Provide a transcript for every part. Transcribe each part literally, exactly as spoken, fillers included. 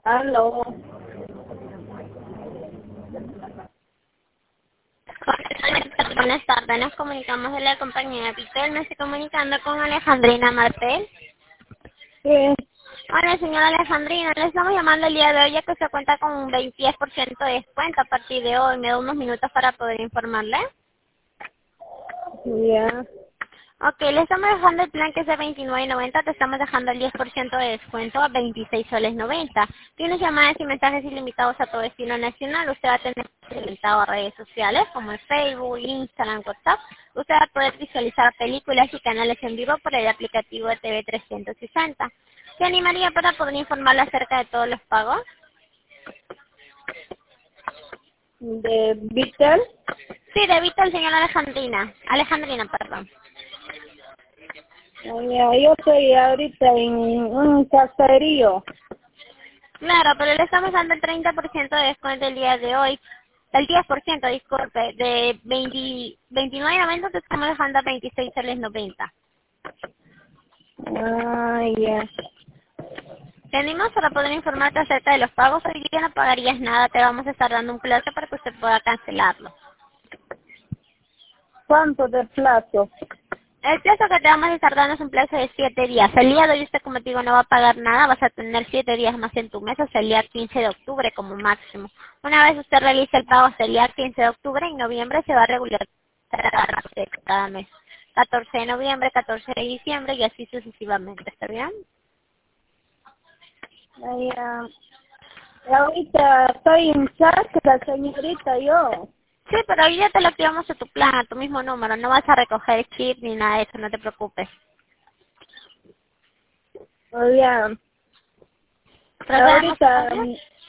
Aló. Buenas tardes, nos comunicamos de la compañía Vitel. Me estoy comunicando con Alejandrina Martel. Sí. Hola, señora Alejandrina, le estamos llamando el día de hoy ya que se cuenta con un veinte por ciento de descuento a partir de hoy. Me da unos minutos para poder informarle. Ya. Ok, le estamos dejando el plan que es de veintinueve noventa, te estamos dejando el diez por ciento de descuento a veintiséis soles noventa. Tienes llamadas y mensajes ilimitados a todo destino nacional. Usted va a tener ilimitado a redes sociales como el Facebook, Instagram, WhatsApp. Usted va a poder visualizar películas y canales en vivo por el aplicativo de T V trescientos sesenta. ¿Se animaría para poder informarle acerca de todos los pagos? ¿De Vitel? Sí, de Vitel, señora Alejandrina. Alejandrina, perdón. Ya, yo estoy ahorita en un caserío. Claro, pero le estamos dando el treinta por ciento de descuento el día de hoy. El diez por ciento, disculpe, de veinte, veintinueve noventa te estamos dejando a veintiséis soles noventa. Ah, ya. Tenemos para poder informarte acerca de los pagos. Hoy día no pagarías nada, te vamos a estar dando un plazo para que usted pueda cancelarlo. ¿Cuánto de plazo? El plazo que te vamos a estar dando es un plazo de siete días. El día de hoy usted, como te digo, no va a pagar nada. Vas a tener siete días más en tu mes hasta el día quince de octubre como máximo. Una vez usted realice el pago hasta el día quince de octubre, en noviembre se va a regular cada mes. catorce de noviembre, catorce de diciembre y así sucesivamente. ¿Está bien? Ah, ya. Ahorita estoy en casa, señorita, yo. Sí, pero hoy ya te lo activamos a tu plan, a tu mismo número. No vas a recoger chip ni nada de eso, no te preocupes. Oh, ya. ¿Procedemos Ahorita, entonces?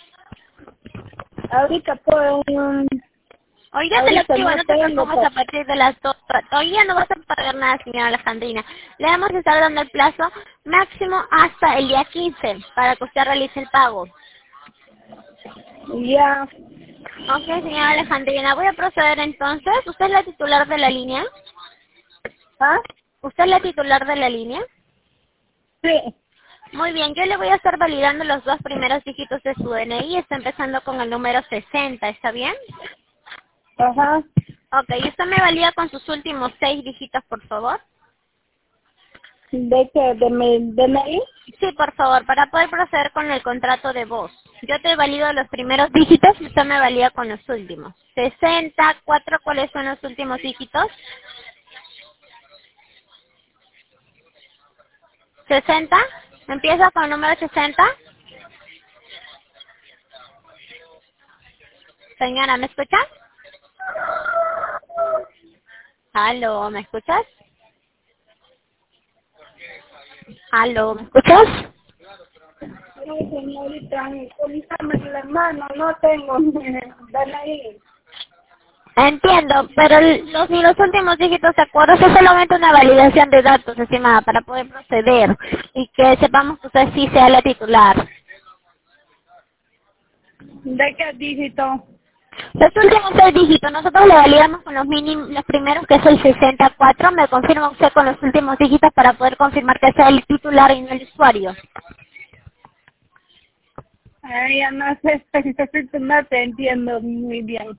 ahorita puedo, um, Hoy ya te lo ahorita activo, no no te tengo. preocupes a partir de las dos. Hoy ya no vas a pagar nada, señora Alejandrina. Le vamos a estar dando el plazo máximo hasta el día quince para que usted realice el pago. Ya. Ok, señora Alejandrina, voy a proceder entonces. ¿Usted es la titular de la línea? ¿Ah? ¿Usted es la titular de la línea? Sí. Muy bien, yo le voy a estar validando los dos primeros dígitos de su D N I. Está empezando con el número sesenta, ¿está bien? Ajá. Ok, ¿y usted me valida con sus últimos seis dígitos, por favor? ¿De qué? ¿De mi D N I? Sí, por favor, para poder proceder con el contrato de voz. Yo te valido los primeros dígitos y usted me valida con los últimos. sesenta, cuatro, ¿cuáles son los últimos dígitos? sesenta, empieza con el número sesenta. Señora, ¿me escuchas? Aló, ¿me escuchas? Aló, ¿me escuchas? No, señorita, póngame en la mano, no tengo D N I. Entiendo, pero el- los, ni los últimos dígitos de acuerdo es solamente una validación de datos, estimada, para poder proceder y que sepamos que usted sí sea la titular. ¿De qué dígito? Los últimos seis dígitos, nosotros le validamos con los mínimos, los primeros que es el sesenta y cuatro, me confirma usted con los últimos dígitos para poder confirmar que sea el titular y no el usuario. Ay, ya no sé, no te entiendo muy bien.